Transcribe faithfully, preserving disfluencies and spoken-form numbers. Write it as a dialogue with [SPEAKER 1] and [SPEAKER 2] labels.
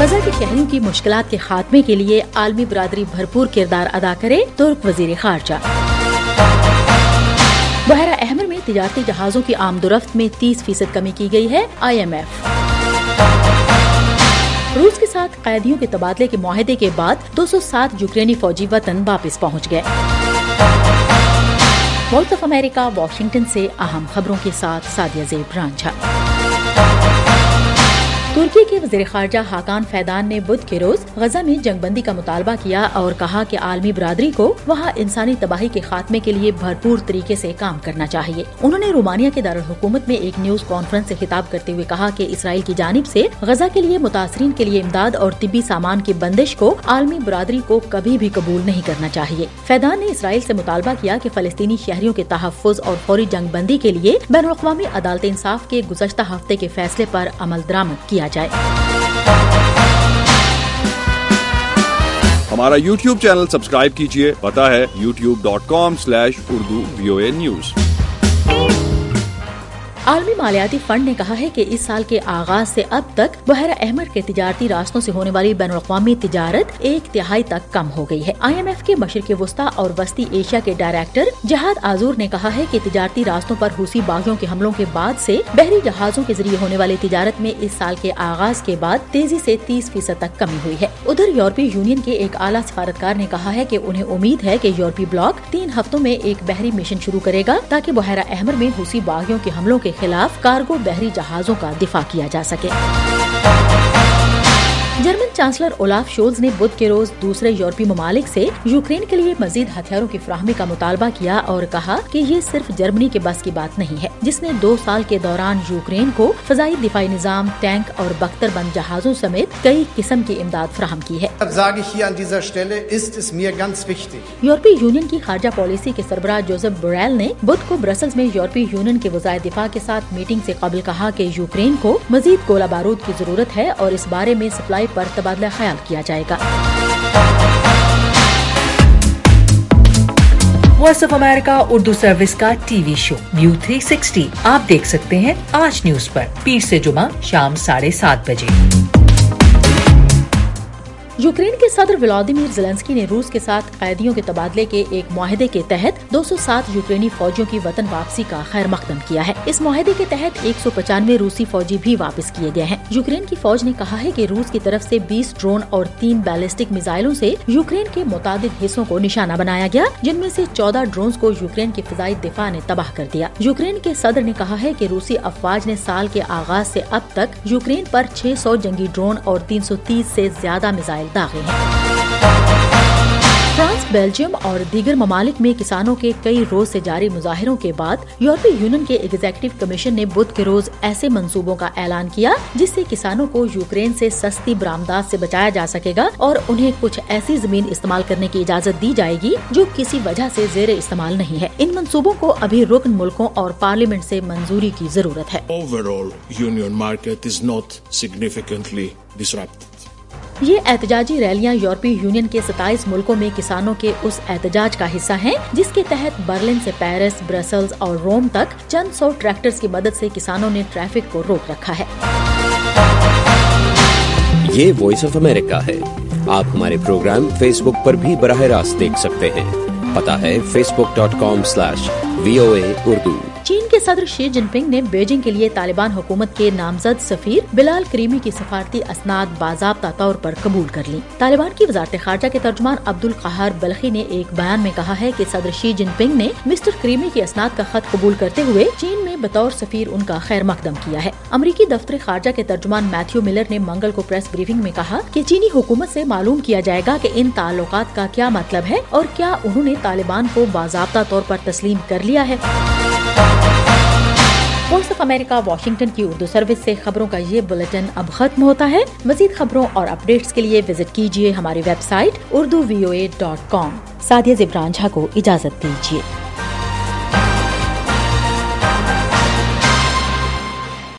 [SPEAKER 1] غزہ کے شہریوں کی مشکلات کے خاتمے کے لیے عالمی برادری بھرپور کردار ادا کرے، ترک وزیر خارجہ۔ بحیرہ احمر میں تجارتی جہازوں کی آمد و رفت میں تیس فیصد کمی کی گئی ہے، آئی ایم ایف۔ روس کے ساتھ قیدیوں کے تبادلے کے معاہدے کے بعد دو سو سات یوکرینی فوجی وطن واپس پہنچ گئے۔ وائس آف امریکہ واشنگٹن سے اہم خبروں کے ساتھ سادیہ زیب رانجھا۔ ترکی کے وزیر خارجہ حاکان فیدان نے بدھ کے روز غزہ میں جنگ بندی کا مطالبہ کیا اور کہا کہ عالمی برادری کو وہاں انسانی تباہی کے خاتمے کے لیے بھرپور طریقے سے کام کرنا چاہیے۔ انہوں نے رومانیہ کے دارالحکومت میں ایک نیوز کانفرنس سے خطاب کرتے ہوئے کہا کہ اسرائیل کی جانب سے غزہ کے لیے متاثرین کے لیے امداد اور طبی سامان کی بندش کو عالمی برادری کو کبھی بھی قبول نہیں کرنا چاہیے۔ فیدان نے اسرائیل سے مطالبہ کیا کہ فلسطینی شہریوں کے تحفظ اور فوری جنگ بندی کے لیے بین الاقوامی عدالت انصاف کے گزشتہ ہفتے کے فیصلے پر عمل درآمد کیا جائے۔
[SPEAKER 2] ہمارا یوٹیوب چینل سبسکرائب کیجیے، پتہ ہے YouTube dot com slash Urdu V O A news.
[SPEAKER 1] عالمی مالیاتی فنڈ نے کہا ہے کہ اس سال کے آغاز سے اب تک بحیرہ احمر کے تجارتی راستوں سے ہونے والی بین الاقوامی تجارت ایک تہائی تک کم ہو گئی ہے۔ آئی ایم ایف کے مشرق وسطی اور وسطی ایشیا کے ڈائریکٹر جہاد آزور نے کہا ہے کہ تجارتی راستوں پر حوثی باغیوں کے حملوں کے بعد سے بحری جہازوں کے ذریعے ہونے والی تجارت میں اس سال کے آغاز کے بعد تیزی سے تیس فیصد تک کمی ہوئی ہے۔ ادھر یورپی یونین کے ایک اعلیٰ سفارتکار نے کہا ہے کہ انہیں امید ہے کہ یورپی بلاک تین ہفتوں میں ایک بحری مشن شروع کرے گا تاکہ بحیرہ احمر میں حوثی باغیوں کے حملوں کے خلاف کارگو بحری جہازوں کا دفاع کیا جا سکے۔ جرمن چانسلر اولاف شولز نے بدھ کے روز دوسرے یورپی ممالک سے یوکرین کے لیے مزید ہتھیاروں کی فراہمی کا مطالبہ کیا اور کہا کہ یہ صرف جرمنی کے بس کی بات نہیں ہے، جس نے دو سال کے دوران یوکرین کو فضائی دفاعی نظام، ٹینک اور بختر بند جہازوں سمیت کئی قسم کی امداد فراہم کی ہے۔ یورپی یونین کی خارجہ پالیسی کے سربراہ جوزف بوریل نے بدھ کو برسلز میں یورپی یونین کے وزرائے دفاع کے ساتھ میٹنگ سے قبل کہا کہ یوکرین کو مزید گولہ بارود کی ضرورت ہے اور اس بارے میں سپلائی پر تبادلہ خیال کیا جائے گا۔
[SPEAKER 3] Voice of America Urdu service کا T V show new three sixty آپ دیکھ سکتے ہیں آج نیوز پر پیر سے جمعہ شام ساڑھے سات بجے۔
[SPEAKER 1] یوکرین کے صدر ولادیمیر زیلنسکی نے روس کے ساتھ قیدیوں کے تبادلے کے ایک معاہدے کے تحت دو سو سات یوکرینی فوجیوں کی وطن واپسی کا خیر مقدم کیا ہے۔ اس معاہدے کے تحت ایک سو پچانوے روسی فوجی بھی واپس کیے گئے ہیں۔ یوکرین کی فوج نے کہا ہے کہ روس کی طرف سے بیس ڈرون اور تین بیلسٹک میزائلوں سے یوکرین کے متعدد حصوں کو نشانہ بنایا گیا، جن میں سے چودہ ڈرونز کو یوکرین کی فضائی دفاع نے تباہ کر دیا۔ یوکرین کے صدر نے کہا ہے کہ روسی افواج نے سال کے آغاز سے اب تک یوکرین پر چھ سو جنگی ڈرون اور تین سو تیس سے زیادہ میزائل داغے ہیں۔ فرانس، بیلجیم اور دیگر ممالک میں کسانوں کے کئی روز سے جاری مظاہروں کے بعد یورپی یونین کے ایگزیکٹو کمیشن نے بدھ کے روز ایسے منصوبوں کا اعلان کیا جس سے کسانوں کو یوکرین سے سستی برآمدات سے بچایا جا سکے گا اور انہیں کچھ ایسی زمین استعمال کرنے کی اجازت دی جائے گی جو کسی وجہ سے زیر استعمال نہیں ہے۔ ان منصوبوں کو ابھی رکن ملکوں اور پارلیمنٹ سے منظوری کی ضرورت ہے۔
[SPEAKER 4] Overall, union market is not significantly disrupted.
[SPEAKER 1] یہ احتجاجی ریلیاں یورپی یونین کے ستائیس ملکوں میں کسانوں کے اس احتجاج کا حصہ ہیں جس کے تحت برلن سے پیرس، برسلز اور روم تک چند سو ٹریکٹرز کی مدد سے کسانوں نے ٹریفک کو روک رکھا ہے۔
[SPEAKER 5] یہ وائس آف امریکہ ہے۔ آپ ہمارے پروگرام فیس بک پر بھی براہ راست دیکھ سکتے ہیں۔ پتہ ہے Facebook dot com slash V O A Urdu.
[SPEAKER 1] چین کے صدر شی جن پنگ نے بیجنگ کے لیے طالبان حکومت کے نامزد سفیر بلال کریمی کی سفارتی اسناد باضابطہ طور پر قبول کر لی۔ طالبان کی وزارت خارجہ کے ترجمان عبد القہار بلخی نے ایک بیان میں کہا ہے کہ صدر شی جن پنگ نے مسٹر کریمی کی اسناد کا خط قبول کرتے ہوئے چین میں بطور سفیر ان کا خیر مقدم کیا ہے۔ امریکی دفتر خارجہ کے ترجمان میتھیو ملر نے منگل کو پریس بریفنگ میں کہا کہ چینی حکومت سے معلوم کیا جائے گا کہ ان تعلقات کا کیا مطلب ہے اور کیا انہوں نے طالبان کو باضابطہ طور پر تسلیم کر لیا ہے۔ وائس آف امریکہ واشنگٹن کی اردو سروس سے خبروں کا یہ بلیٹن اب ختم ہوتا ہے۔ مزید خبروں اور اپڈیٹس کے لیے وزٹ کیجیے ہماری website Urdu V O A dot com. Sadia Zeb Ranjha کو اجازت دیجیے۔